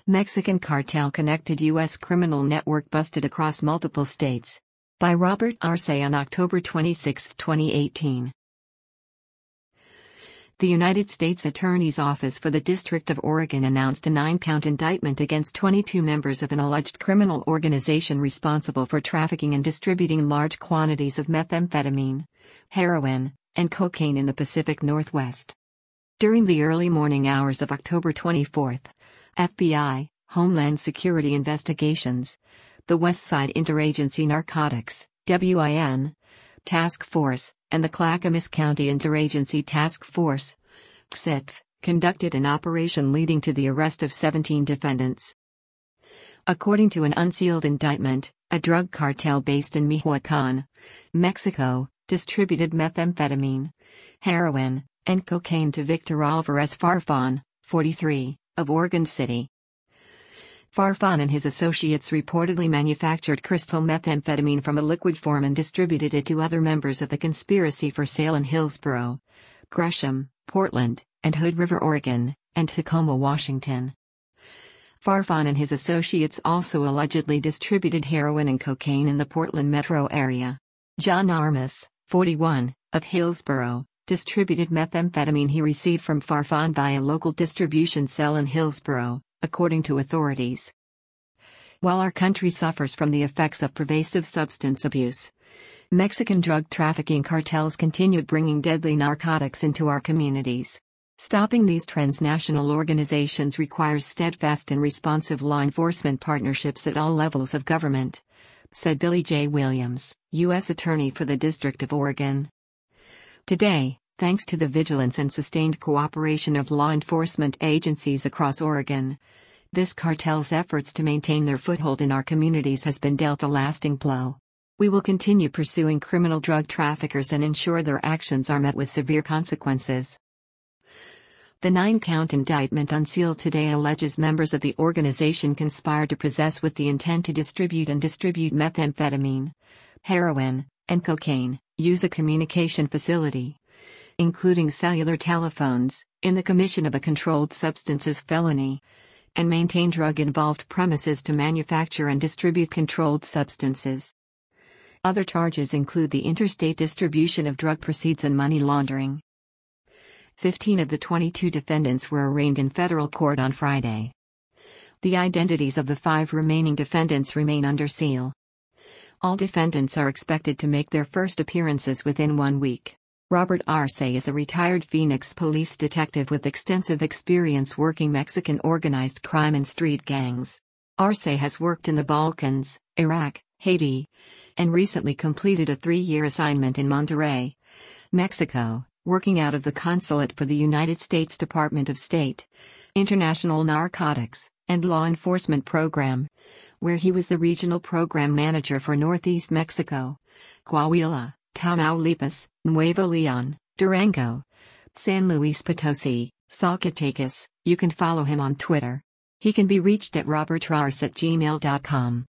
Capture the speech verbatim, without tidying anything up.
Mexican cartel-connected U S criminal network busted across multiple states. By Robert Arce on October twenty-sixth, twenty eighteen. The United States Attorney's Office for the District of Oregon announced a nine-count indictment against twenty-two members of an alleged criminal organization responsible for trafficking and distributing large quantities of methamphetamine, heroin, and cocaine in the Pacific Northwest. During the early morning hours of October twenty-fourth, F B I, Homeland Security Investigations, the West Side Interagency Narcotics, W I N, Task Force, and the Clackamas County Interagency Task Force, C I T F, conducted an operation leading to the arrest of seventeen defendants. According to an unsealed indictment, a drug cartel based in Michoacán, Mexico, distributed methamphetamine, heroin, and cocaine to Victor Alvarez Farfan, forty-three, of Oregon City. Farfan and his associates reportedly manufactured crystal methamphetamine from a liquid form and distributed it to other members of the conspiracy for sale in Hillsboro, Gresham, Portland, and Hood River, Oregon, and Tacoma, Washington. Farfan and his associates also allegedly distributed heroin and cocaine in the Portland metro area. John Armas, forty-one, of Hillsboro, distributed methamphetamine he received from Farfan via a local distribution cell in Hillsboro, according to authorities. While our country suffers from the effects of pervasive substance abuse, Mexican drug trafficking cartels continued bringing deadly narcotics into our communities. Stopping these transnational organizations requires steadfast and responsive law enforcement partnerships at all levels of government, said Billy J. Williams, U S Attorney for the District of Oregon. Today, thanks to the vigilance and sustained cooperation of law enforcement agencies across Oregon, this cartel's efforts to maintain their foothold in our communities has been dealt a lasting blow. We will continue pursuing criminal drug traffickers and ensure their actions are met with severe consequences. The nine-count indictment unsealed today alleges members of the organization conspired to possess with the intent to distribute and distribute methamphetamine, heroin, and cocaine, use a communication facility, including cellular telephones, in the commission of a controlled substances felony, and maintain drug-involved premises to manufacture and distribute controlled substances. Other charges include the interstate distribution of drug proceeds and money laundering. Fifteen of the twenty-two defendants were arraigned in federal court on Friday. The identities of the five remaining defendants remain under seal. All defendants are expected to make their first appearances within one week. Robert Arce is a retired Phoenix police detective with extensive experience working Mexican organized crime and street gangs. Arce has worked in the Balkans, Iraq, Haiti, and recently completed a three-year assignment in Monterrey, Mexico, working out of the Consulate for the United States Department of State, International Narcotics, and Law Enforcement Program, where he was the regional program manager for Northeast Mexico, Coahuila, Tamaulipas, Nuevo Leon, Durango, San Luis Potosi, Zacatecas. You can follow him on Twitter. He can be reached at robertarce at gmail dot com.